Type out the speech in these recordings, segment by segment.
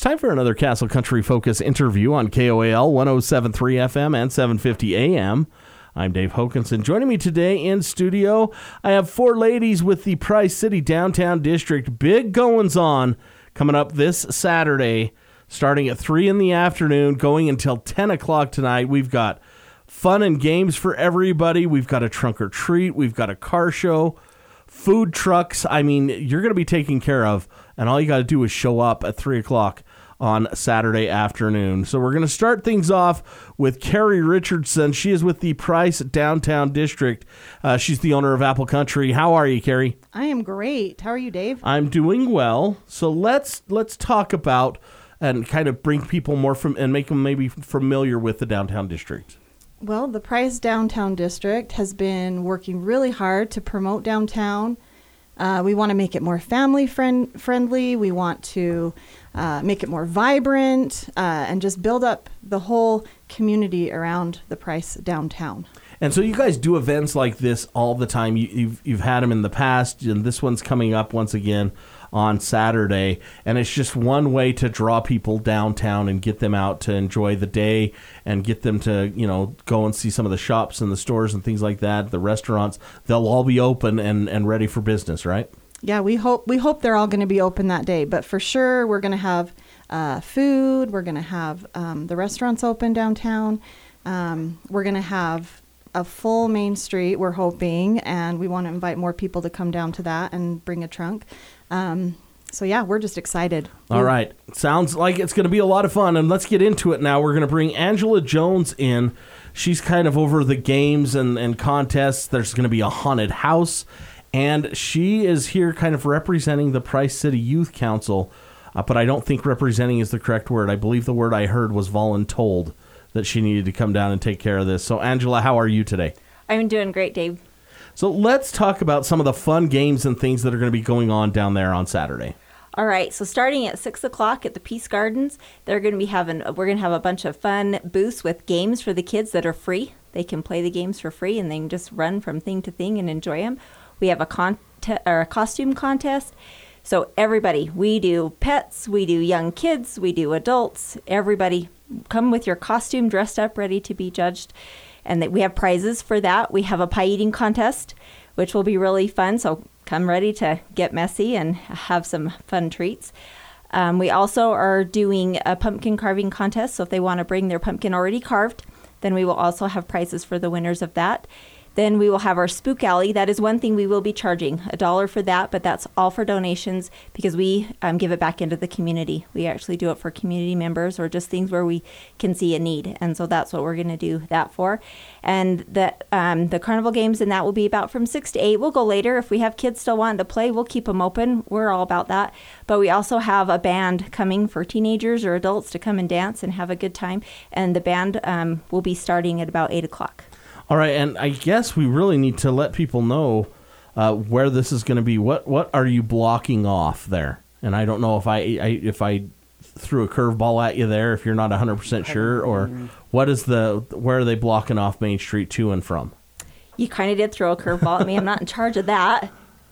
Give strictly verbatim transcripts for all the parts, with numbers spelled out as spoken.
time for another Castle Country Focus interview on K O A L one oh seven point three F M and seven fifty A M. I'm Dave Hokinson. Joining me today in studio, I have four ladies with the Price City Downtown District. Big goings on coming up this Saturday, starting at three in the afternoon, going until ten o'clock tonight. We've got fun and games for everybody. We've got a trunk or treat. We've got a car show, food trucks. I mean, you're going to be taken care of, and all you got to do is show up at three o'clock on Saturday afternoon. So we're going to start things off with Carrie Richardson. She is with the Price Downtown District. Uh, she's the owner of Apple Country. How are you, Carrie? I am great. How are you, Dave? I'm doing well. So let's let's talk about and kind of bring people more from and make them maybe familiar with the Downtown District. Well, the Price Downtown District has been working really hard to promote downtown. Uh, we want to make it more family friend friendly. We want to uh, make it more vibrant uh, and just build up the whole community around the Price downtown. And so you guys do events like this all the time. You, you've you've had them in the past, and this one's coming up once again on Saturday. And it's just one way to draw people downtown and get them out to enjoy the day and get them to, you know, go and see some of the shops and the stores and things like that. The restaurants, they'll all be open and, and ready for business, right? Yeah, we hope we hope they're all going to be open that day. But for sure, we're going to have uh, food. We're going to have um, the restaurants open downtown. Um, we're going to have a full Main Street, we're hoping, and we want to invite more people to come down to that and bring a trunk. Um, so, yeah, we're just excited. All right. Sounds like it's going to be a lot of fun, and let's get into it now. We're going to bring Angela Jones in. She's kind of over the games and, and contests. There's going to be a haunted house, and she is here kind of representing the Price City Youth Council, uh, but I don't think representing is the correct word. I believe the word I heard was voluntold, that she needed to come down and take care of this. So, Angela, how are you today? I'm doing great, Dave. So let's talk about some of the fun games and things that are going to be going on down there on Saturday. All right, so starting at six o'clock at the Peace Gardens, they're going to be having, we're going to have a bunch of fun booths with games for the kids that are free. They can play the games for free, and they can just run from thing to thing and enjoy them. We have a, con- or a costume contest. So everybody, we do pets, we do young kids, we do adults, everybody. Come with your costume dressed up, ready to be judged. And that we have prizes for that. We have a pie eating contest, which will be really fun. So come ready to get messy and have some fun treats. Um, we also are doing a pumpkin carving contest. So if they want to bring their pumpkin already carved, then we will also have prizes for the winners of that. Then we will have our Spook Alley. That is one thing we will be charging, a dollar for that, but that's all for donations because we um, give it back into the community. We actually do it for community members or just things where we can see a need. And so that's what we're going to do that for. And the, um, the carnival games, and that will be about from six to eight. We'll go later. If we have kids still wanting to play, we'll keep them open. We're all about that. But we also have a band coming for teenagers or adults to come and dance and have a good time. And the band um, will be starting at about eight o'clock. All right, and I guess we really need to let people know uh, where this is going to be. What what are you blocking off there? And I don't know if I, I if I threw a curveball at you there, if you're not one hundred percent sure, or what is the where are they blocking off Main Street to and from? You kind of did throw a curveball at me. I'm not in charge of that.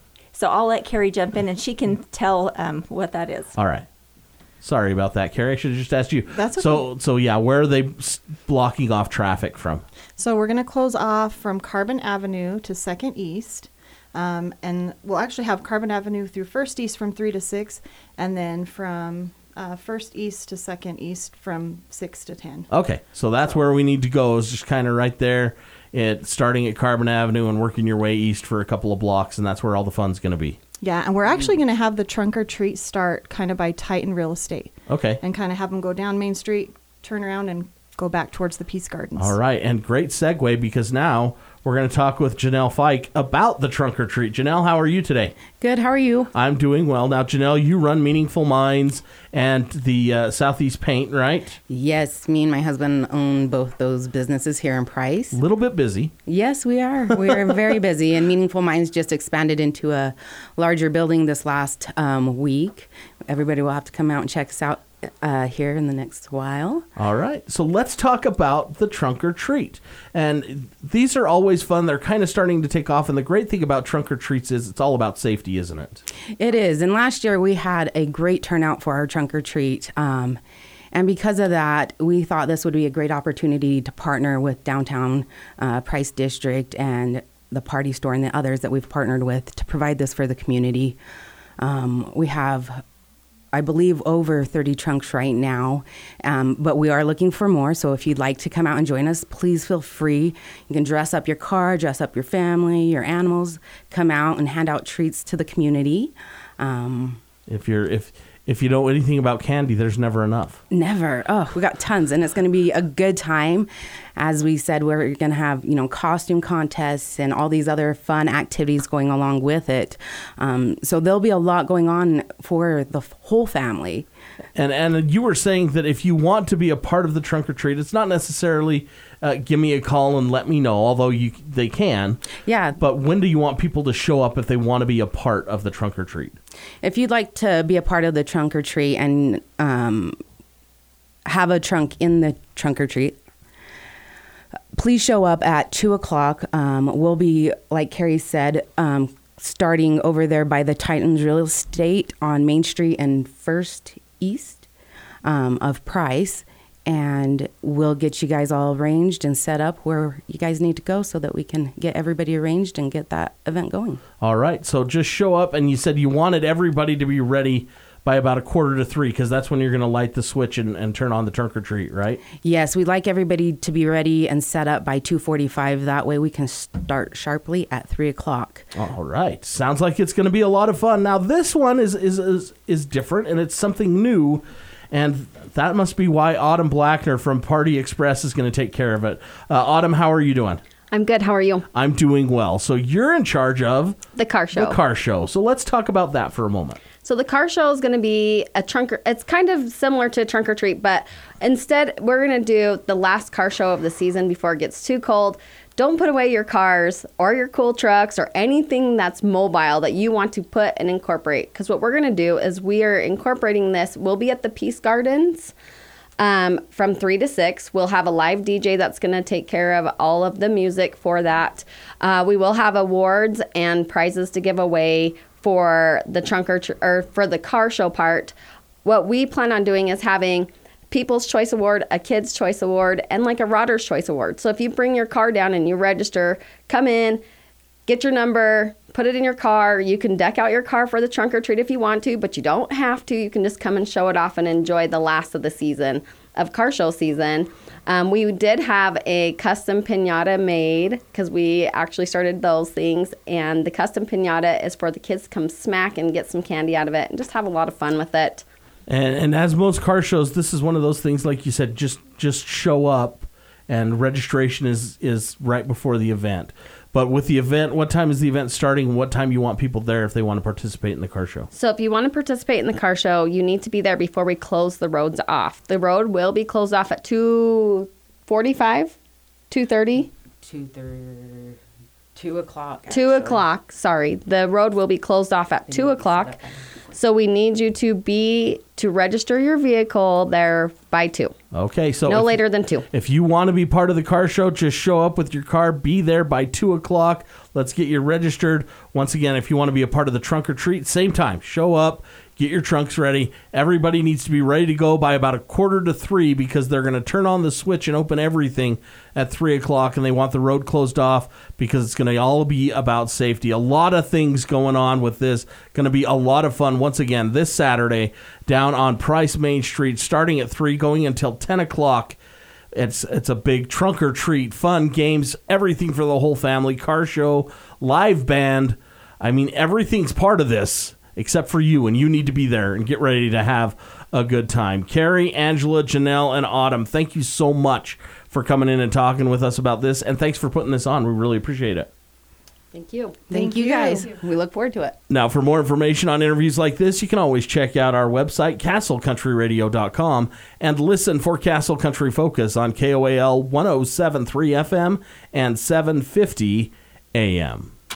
So I'll let Carrie jump in, and she can tell um, what that is. All right. Sorry about that, Carrie. I should have just asked you. That's okay. So, so yeah, where are they blocking off traffic from? So we're going to close off from Carbon Avenue to Second East. Um, and we'll actually have Carbon Avenue through First East from three to six. And then from uh, First East to Second East from six to ten. Okay. So that's where we need to go, is just kind of right there, at, starting at Carbon Avenue and working your way east for a couple of blocks. And that's where all the fun's going to be. Yeah, and we're actually going to have the trunk or treat start kind of by Titan Real Estate. Okay. And kind of have them go down Main Street, turn around, and go back towards the Peace Gardens. All right, and great segue, because now we're going to talk with Janelle Fike about the trunk or treat. Janelle, how are you today? Good, how are you? I'm doing well. Now, Janelle, you run Meaningful Minds and the uh, Southeast Paint, right? Yes, me and my husband own both those businesses here in Price. A little bit busy. Yes, we are. We are very busy, and Meaningful Minds just expanded into a larger building this last um, week. Everybody will have to come out and check us out uh, here in the next while. All right. So let's talk about the Trunk or Treat. And these are always fun. They're kind of starting to take off. And the great thing about Trunk or Treats is it's all about safety, isn't it? It is. And last year we had a great turnout for our Trunk or Treat. Um, and because of that, we thought this would be a great opportunity to partner with Downtown uh, Price District and the Party Store and the others that we've partnered with to provide this for the community. Um, we have, I believe, over thirty trunks right now, um, but we are looking for more. So if you'd like to come out and join us, please feel free. You can dress up your car, dress up your family, your animals, come out and hand out treats to the community. Um, if you're if if you know anything about candy, there's never enough. Never. Oh, we got tons, and it's going to be a good time. As we said, we're going to have, you know, costume contests and all these other fun activities going along with it. Um, so there'll be a lot going on for the whole family. And and you were saying that if you want to be a part of the Trunk or Treat, it's not necessarily uh, give me a call and let me know, although you they can. Yeah. But when do you want people to show up if they want to be a part of the Trunk or Treat? If you'd like to be a part of the Trunk or Treat and um, have a trunk in the Trunk or Treat, please show up at two o'clock. Um, we'll be, like Carrie said, um, starting over there by the Titans Real Estate on Main Street and First East um, of Price. And we'll get you guys all arranged and set up where you guys need to go so that we can get everybody arranged and get that event going. All right. So just show up. And you said you wanted everybody to be ready by about a quarter to three, because that's when you're going to light the switch and, and turn on the Trunk or Treat, right? Yes, we'd like everybody to be ready and set up by two forty-five. That way we can start sharply at three o'clock. All right. Sounds like it's going to be a lot of fun. Now, this one is is is, is different, and it's something new, and that must be why Autumn Blackner from Party Express is going to take care of it. Uh, Autumn, how are you doing? I'm good. How are you? I'm doing well. So you're in charge of The car show. the car show. So let's talk about that for a moment. So the car show is going to be a trunk. Or, it's kind of similar to a Trunk or Treat, but instead we're going to do the last car show of the season before it gets too cold. Don't put away your cars or your cool trucks or anything that's mobile that you want to put and incorporate. Because what we're going to do is we are incorporating this. We'll be at the Peace Gardens um, from three to six. We'll have a live D J that's going to take care of all of the music for that. Uh, we will have awards and prizes to give away for the trunk or, tr- or for the car show part. What we plan on doing is having People's Choice Award, a Kids Choice Award, and like a Rodder's Choice Award. So if you bring your car down and you register, come in, get your number, put it in your car. You can deck out your car for the Trunk or Treat if you want to, but you don't have to. You can just come and show it off and enjoy the last of the season, of car show season. Um, we did have a custom piñata made because we actually started those things. And the custom piñata is for the kids to come smack and get some candy out of it and just have a lot of fun with it. And, and as most car shows, this is one of those things, like you said, just just show up, and registration is, is right before the event. But with the event, what time is the event starting, and what time you want people there if they want to participate in the car show? So if you want to participate in the car show, you need to be there before we close the roads off. The road will be closed off at two forty-five, two thirty. Two thirty, two o'clock. Two o'clock, sorry. The road will be closed off at two o'clock. So we need you to be, to register your vehicle there by two. Okay, so No if, later than two. If you want to be part of the car show, just show up with your car, be there by two o'clock. Let's get you registered. Once again, if you want to be a part of the Trunk or Treat, same time, show up, get your trunks ready. Everybody needs to be ready to go by about a quarter to three, because they're going to turn on the switch and open everything at three o'clock, and they want the road closed off because it's going to all be about safety. A lot of things going on with this. Going to be a lot of fun. Once again, this Saturday down on Price Main Street, starting at three, going until ten o'clock. It's it's a big Trunk or Treat, fun, games, everything for the whole family, car show, live band. I mean, everything's part of this except for you, and you need to be there and get ready to have a good time. Carrie, Angela, Janelle, and Autumn, thank you so much for coming in and talking with us about this, and thanks for putting this on. We really appreciate it. Thank you. Thank, Thank you you. guys. We look forward to it. Now, for more information on interviews like this, you can always check out our website, castle country radio dot com, and listen for Castle Country Focus on K O A L one oh seven point three F M and seven fifty A M.